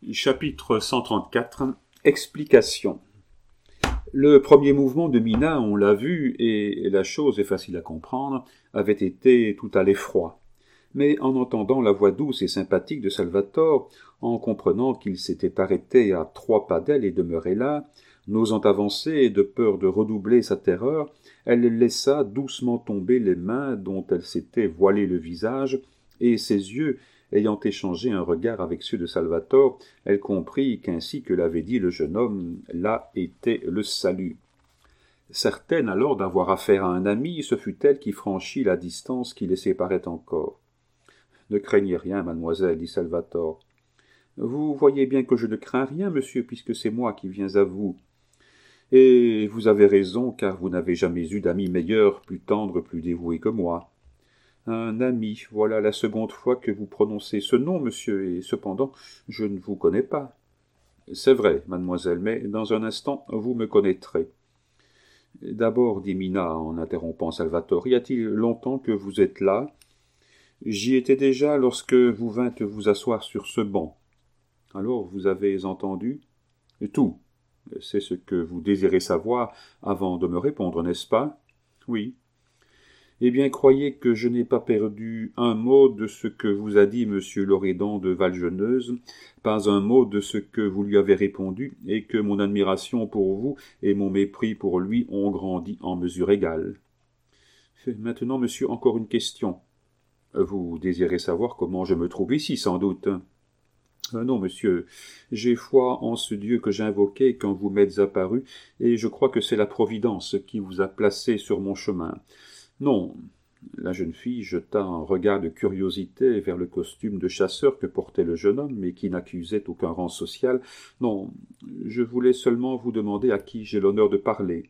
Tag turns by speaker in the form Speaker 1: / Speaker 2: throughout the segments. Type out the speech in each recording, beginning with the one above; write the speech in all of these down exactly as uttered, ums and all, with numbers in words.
Speaker 1: Chapitre cent trente-quatre. Explication. Le premier mouvement de Mina, on l'a vu, et la chose est facile à comprendre, avait été tout à l'effroi. Mais en entendant la voix douce et sympathique de Salvatore, en comprenant qu'il s'était arrêté à trois pas d'elle et demeurait là, n'osant avancer de peur de redoubler sa terreur, elle laissa doucement tomber les mains dont elle s'était voilé le visage, et ses yeux, ayant échangé un regard avec ceux de Salvatore, elle comprit qu'ainsi que l'avait dit le jeune homme, là était le salut. Certaine alors d'avoir affaire à un ami, ce fut elle qui franchit la distance qui les séparait encore. « Ne craignez rien, mademoiselle, dit Salvatore. « Vous voyez bien que je ne crains rien, monsieur, puisque c'est moi qui viens à vous. Et vous avez raison, car vous n'avez jamais eu d'ami meilleur, plus tendre, plus dévoué que moi. Un ami, voilà la seconde fois que vous prononcez ce nom, monsieur, et cependant, je ne vous connais pas. »« C'est vrai, mademoiselle, mais dans un instant, vous me connaîtrez. »« D'abord, dit Mina, en interrompant Salvatore, y a-t-il longtemps que vous êtes là ? » ?»« J'y étais déjà lorsque vous vîntes vous asseoir sur ce banc. »« Alors, vous avez entendu ? » ?»« Tout. C'est ce que vous désirez savoir avant de me répondre, n'est-ce pas ? » ?»« Oui. » « Eh bien, croyez que je n'ai pas perdu un mot de ce que vous a dit monsieur Loredan de Valgeneuse, pas un mot de ce que vous lui avez répondu, et que mon admiration pour vous et mon mépris pour lui ont grandi en mesure égale. Maintenant, monsieur, encore une question. Vous désirez savoir comment je me trouve ici, sans doute. Euh, non, monsieur, j'ai foi en ce Dieu que j'invoquais quand vous m'êtes apparu, et je crois que c'est la Providence qui vous a placé sur mon chemin. Non. La jeune fille jeta un regard de curiosité vers le costume de chasseur que portait le jeune homme, mais qui n'accusait aucun rang social. Non, je voulais seulement vous demander à qui j'ai l'honneur de parler.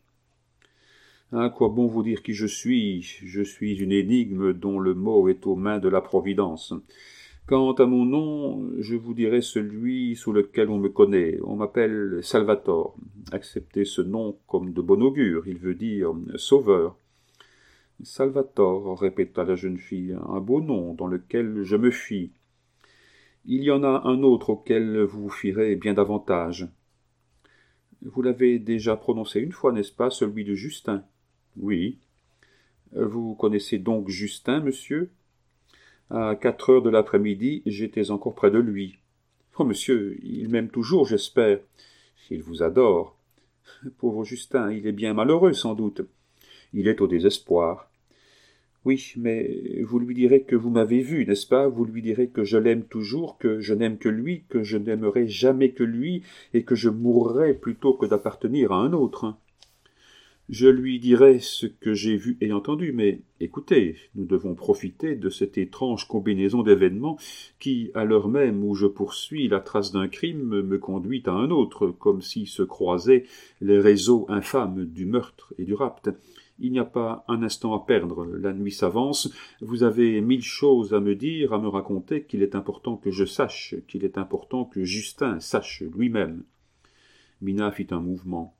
Speaker 1: À quoi bon vous dire qui je suis ? Je suis une énigme dont le mot est aux mains de la Providence. Quant à mon nom, je vous dirai celui sous lequel on me connaît. On m'appelle Salvatore. Acceptez ce nom comme de bon augure, il veut dire sauveur. Salvatore, répéta la jeune fille, un beau nom dans lequel je me fie. Il y en a un autre auquel vous vous fierez bien davantage. Vous l'avez déjà prononcé une fois, n'est-ce pas, celui de Justin? Oui. Vous connaissez donc Justin, monsieur? À quatre heures de l'après-midi, j'étais encore près de lui. Oh, monsieur, il m'aime toujours, j'espère. Il vous adore. Pauvre Justin, il est bien malheureux, sans doute. Il est au désespoir. Oui, mais vous lui direz que vous m'avez vu, n'est-ce pas? Vous lui direz que je l'aime toujours, que je n'aime que lui, que je n'aimerai jamais que lui, et que je mourrai plutôt que d'appartenir à un autre. Je lui dirai ce que j'ai vu et entendu, mais écoutez, nous devons profiter de cette étrange combinaison d'événements qui, à l'heure même où je poursuis la trace d'un crime, me conduit à un autre, comme si se croisaient les réseaux infâmes du meurtre et du rapt. Il n'y a pas un instant à perdre, la nuit s'avance, vous avez mille choses à me dire, à me raconter, qu'il est important que je sache, qu'il est important que Justin sache lui-même. Mina fit un mouvement.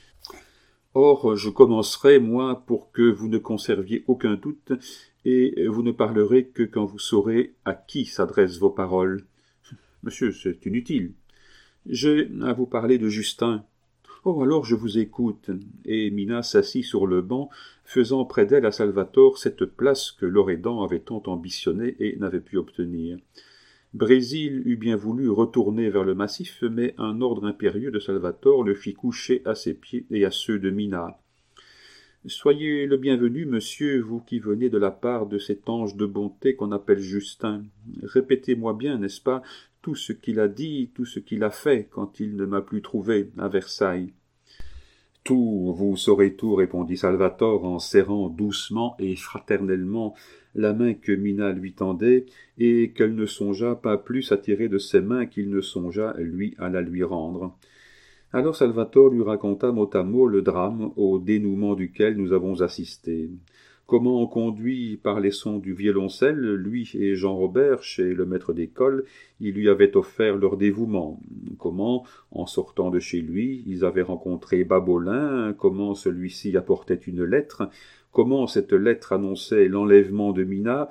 Speaker 1: Or, je commencerai, moi, pour que vous ne conserviez aucun doute, et vous ne parlerez que quand vous saurez à qui s'adressent vos paroles. Monsieur, c'est inutile. J'ai à vous parler de Justin. Oh, alors je vous écoute. Et Mina s'assit sur le banc, faisant près d'elle à Salvatore cette place que Loredan avait tant ambitionnée et n'avait pu obtenir. Brésil eût bien voulu retourner vers le massif, mais un ordre impérieux de Salvatore le fit coucher à ses pieds et à ceux de Mina. « Soyez le bienvenu, monsieur, vous qui venez de la part de cet ange de bonté qu'on appelle Justin. Répétez-moi bien, n'est-ce pas, tout ce qu'il a dit, tout ce qu'il a fait quand il ne m'a plus trouvé à Versailles. »« Tout, vous saurez tout, répondit Salvatore en serrant doucement et fraternellement la main que Mina lui tendait, et qu'elle ne songea pas plus à tirer de ses mains qu'il ne songea, lui, à la lui rendre. Alors Salvatore lui raconta mot à mot le drame au dénouement duquel nous avons assisté. Comment, conduit par les sons du violoncelle, lui et Jean-Robert, chez le maître d'école, il lui avait offert leur dévouement. Comment, en sortant de chez lui, ils avaient rencontré Babolin, comment celui-ci apportait une lettre, comment cette lettre annonçait l'enlèvement de Mina,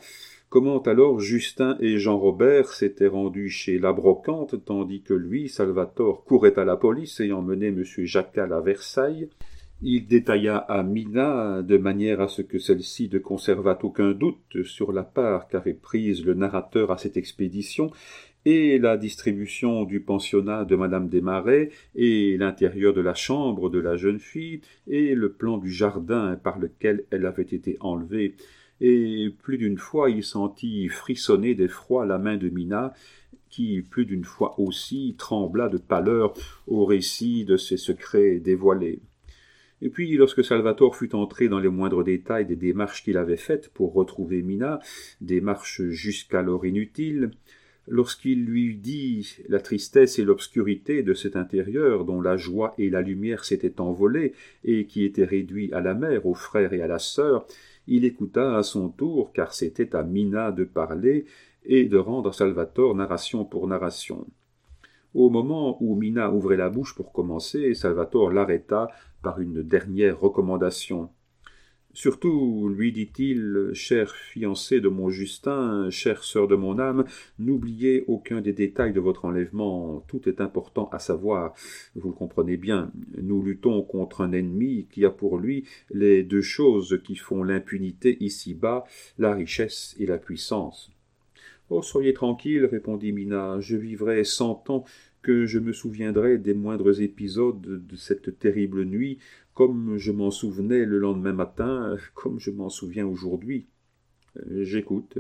Speaker 1: Comment alors Justin et Jean-Robert s'étaient rendus chez la brocante, tandis que lui, Salvatore, courait à la police ayant mené M. Jacal à Versailles. Il détailla à Mina, de manière à ce que celle-ci ne conservât aucun doute sur la part qu'avait prise le narrateur à cette expédition, et la distribution du pensionnat de Madame Desmarais, et l'intérieur de la chambre de la jeune fille, et le plan du jardin par lequel elle avait été enlevée. Et plus d'une fois il sentit frissonner d'effroi la main de Mina, qui plus d'une fois aussi trembla de pâleur au récit de ses secrets dévoilés. Et puis, lorsque Salvatore fut entré dans les moindres détails des démarches qu'il avait faites pour retrouver Mina, démarches jusqu'alors inutiles, lorsqu'il lui dit la tristesse et l'obscurité de cet intérieur dont la joie et la lumière s'étaient envolées et qui était réduit à la mère, aux frères et à la sœur, il écouta à son tour, car c'était à Mina de parler et de rendre à Salvatore narration pour narration. Au moment où Mina ouvrait la bouche pour commencer, Salvatore l'arrêta par une dernière recommandation. « Surtout, lui dit-il, chère fiancée de mon Justin, chère sœur de mon âme, n'oubliez aucun des détails de votre enlèvement, tout est important à savoir. Vous le comprenez bien, nous luttons contre un ennemi qui a pour lui les deux choses qui font l'impunité ici-bas, la richesse et la puissance. » « Oh, soyez tranquille, répondit Mina, je vivrai cent ans que je me souviendrai des moindres épisodes de cette terrible nuit, comme je m'en souvenais le lendemain matin, comme je m'en souviens aujourd'hui. J'écoute.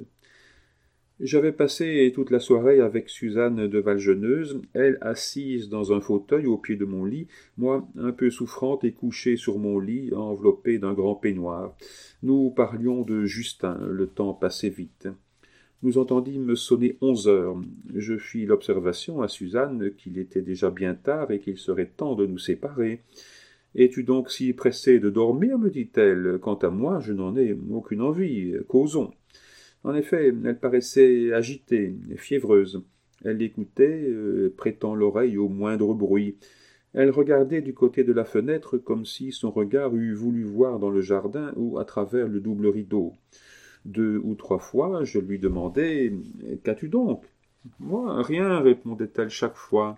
Speaker 1: J'avais passé toute la soirée avec Suzanne de Valgeneuse, elle assise dans un fauteuil au pied de mon lit, moi un peu souffrante et couchée sur mon lit, enveloppée d'un grand peignoir. Nous parlions de Justin, le temps passait vite. Nous entendîmes sonner onze heures. Je fis l'observation à Suzanne qu'il était déjà bien tard et qu'il serait temps de nous séparer. « Es-tu donc si pressée de dormir ?» me dit-elle. « Quant à moi, je n'en ai aucune envie. Causons. » En effet, elle paraissait agitée, fiévreuse. Elle l'écoutait, euh, prêtant l'oreille au moindre bruit. Elle regardait du côté de la fenêtre comme si son regard eût voulu voir dans le jardin ou à travers le double rideau. Deux ou trois fois, je lui demandai « Qu'as-tu donc ?»« Moi, rien, répondait-elle chaque fois.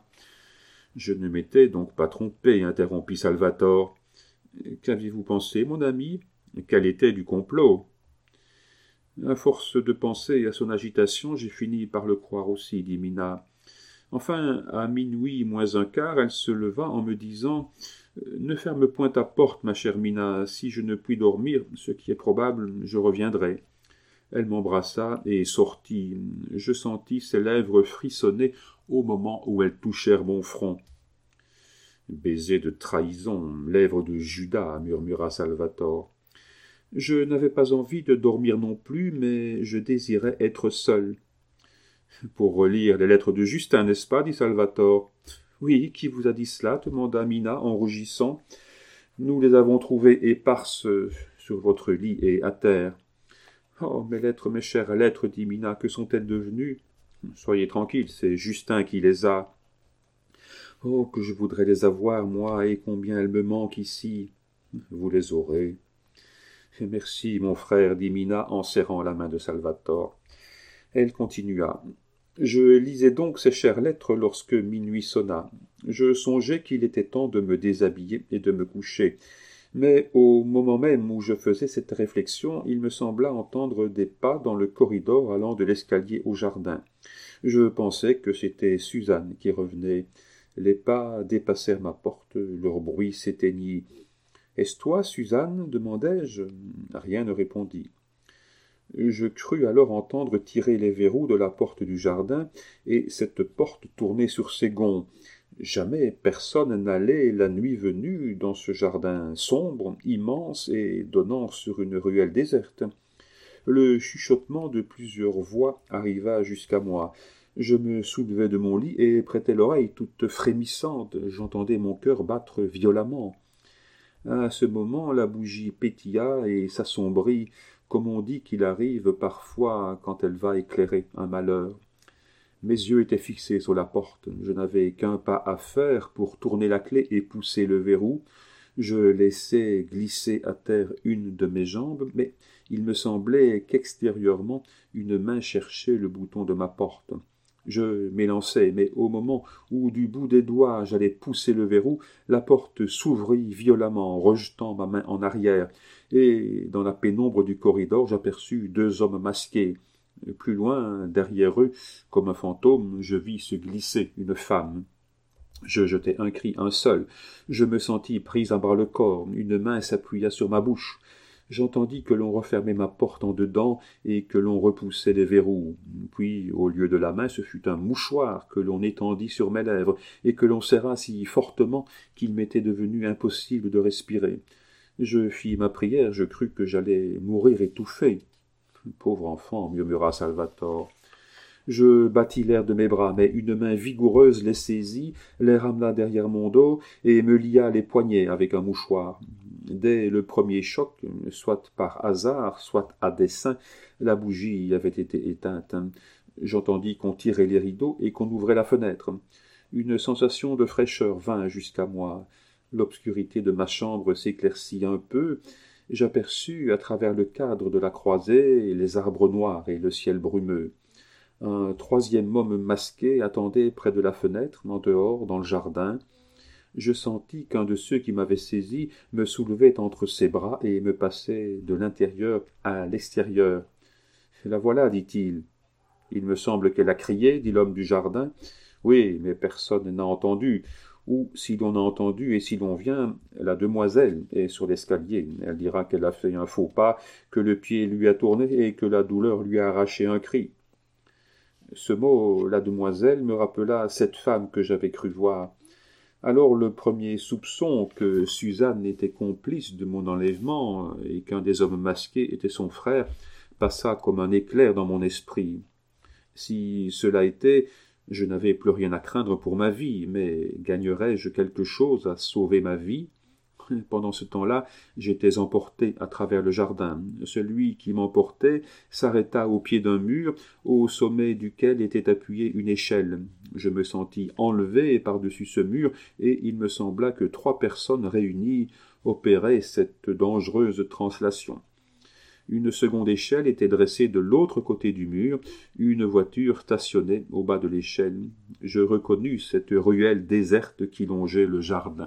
Speaker 1: Je ne m'étais donc pas trompé, interrompit Salvatore. Qu'aviez-vous pensé, mon ami? Quel était du complot? À force de penser à son agitation, j'ai fini par le croire aussi, dit Mina. Enfin, à minuit moins un quart, elle se leva en me disant « Ne ferme point ta porte, ma chère Mina, si je ne puis dormir, ce qui est probable, je reviendrai. » Elle m'embrassa et sortit. Je sentis ses lèvres frissonner au moment où elles touchèrent mon front. « Baiser de trahison, lèvres de Judas, » murmura Salvatore. Je n'avais pas envie de dormir non plus, mais je désirais être seul. « Pour relire les lettres de Justin, n'est-ce pas ?» dit Salvatore. « Oui, qui vous a dit cela ?» demanda Mina en rougissant. « Nous les avons trouvées éparses sur votre lit et à terre. »« Oh, mes lettres, mes chères lettres, dit Mina, que sont-elles devenues ?»« Soyez tranquille, c'est Justin qui les a. »« Oh, que je voudrais les avoir, moi, et combien elles me manquent ici. »« Vous les aurez. »« Merci, mon frère, dit Mina en serrant la main de Salvatore. » Elle continua. « Je lisais donc ces chères lettres lorsque minuit sonna. Je songeais qu'il était temps de me déshabiller et de me coucher. Mais au moment même où je faisais cette réflexion, il me sembla entendre des pas dans le corridor allant de l'escalier au jardin. Je pensais que c'était Suzanne qui revenait. Les pas dépassèrent ma porte, leur bruit s'éteignit. « Est-ce toi, Suzanne ?» demandai-je. Rien ne répondit. Je crus alors entendre tirer les verrous de la porte du jardin, et cette porte tournait sur ses gonds. Jamais personne n'allait, la nuit venue, dans ce jardin sombre, immense et donnant sur une ruelle déserte. Le chuchotement de plusieurs voix arriva jusqu'à moi. Je me soulevai de mon lit et prêtai l'oreille toute frémissante. J'entendais mon cœur battre violemment. À ce moment, la bougie pétilla et s'assombrit, comme on dit qu'il arrive parfois quand elle va éclairer un malheur. Mes yeux étaient fixés sur la porte. Je n'avais qu'un pas à faire pour tourner la clé et pousser le verrou. Je laissai glisser à terre une de mes jambes, mais il me semblait qu'extérieurement une main cherchait le bouton de ma porte. Je m'élançai, mais au moment où du bout des doigts j'allais pousser le verrou, la porte s'ouvrit violemment, rejetant ma main en arrière, et dans la pénombre du corridor j'aperçus deux hommes masqués. Plus loin, derrière eux, comme un fantôme, je vis se glisser une femme. Je jetai un cri, un seul. Je me sentis pris à bras le corps, une main s'appuya sur ma bouche. J'entendis que l'on refermait ma porte en dedans et que l'on repoussait les verrous. Puis, au lieu de la main, ce fut un mouchoir que l'on étendit sur mes lèvres et que l'on serra si fortement qu'il m'était devenu impossible de respirer. Je fis ma prière, je crus que j'allais mourir étouffé. « Pauvre enfant » murmura Salvatore. Je battis l'air de mes bras, mais une main vigoureuse les saisit, les ramena derrière mon dos et me lia les poignets avec un mouchoir. Dès le premier choc, soit par hasard, soit à dessein, la bougie avait été éteinte. J'entendis qu'on tirait les rideaux et qu'on ouvrait la fenêtre. Une sensation de fraîcheur vint jusqu'à moi. L'obscurité de ma chambre s'éclaircit un peu. J'aperçus à travers le cadre de la croisée les arbres noirs et le ciel brumeux. Un troisième homme masqué attendait près de la fenêtre, en dehors, dans le jardin. Je sentis qu'un de ceux qui m'avaient saisi me soulevait entre ses bras et me passait de l'intérieur à l'extérieur. « La voilà, dit-il. »« Il me semble qu'elle a crié, dit l'homme du jardin. »« Oui, mais personne n'a entendu. Ou, si l'on a entendu et si l'on vient, la demoiselle est sur l'escalier. Elle dira qu'elle a fait un faux pas, que le pied lui a tourné et que la douleur lui a arraché un cri. » Ce mot, la demoiselle, me rappela cette femme que j'avais cru voir. Alors le premier soupçon que Suzanne était complice de mon enlèvement et qu'un des hommes masqués était son frère passa comme un éclair dans mon esprit. Si cela était, je n'avais plus rien à craindre pour ma vie, mais gagnerais-je quelque chose à sauver ma vie ? Pendant ce temps-là, j'étais emporté à travers le jardin. Celui qui m'emportait s'arrêta au pied d'un mur, au sommet duquel était appuyée une échelle. Je me sentis enlevé par-dessus ce mur, et il me sembla que trois personnes réunies opéraient cette dangereuse translation. Une seconde échelle était dressée de l'autre côté du mur, une voiture stationnait au bas de l'échelle. Je reconnus cette ruelle déserte qui longeait le jardin.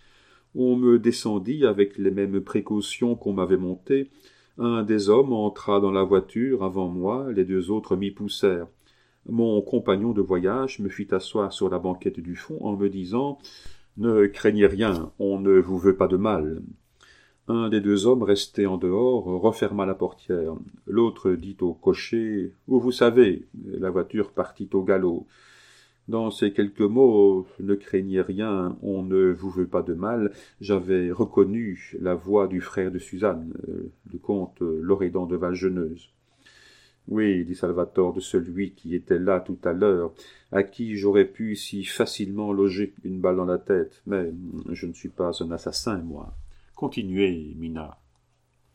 Speaker 1: On me descendit avec les mêmes précautions qu'on m'avait monté. Un des hommes entra dans la voiture avant moi, les deux autres m'y poussèrent. Mon compagnon de voyage me fit asseoir sur la banquette du fond en me disant « Ne craignez rien, on ne vous veut pas de mal. » Un des deux hommes resté en dehors referma la portière. L'autre dit au cocher « Où vous savez ?» La voiture partit au galop. Dans ces quelques mots, ne craignez rien, on ne vous veut pas de mal, j'avais reconnu la voix du frère de Suzanne, le comte Loredan de Valgeneuse. Oui, dit Salvatore, de celui qui était là tout à l'heure, à qui j'aurais pu si facilement loger une balle dans la tête, mais je ne suis pas un assassin, moi. Continuez, Mina.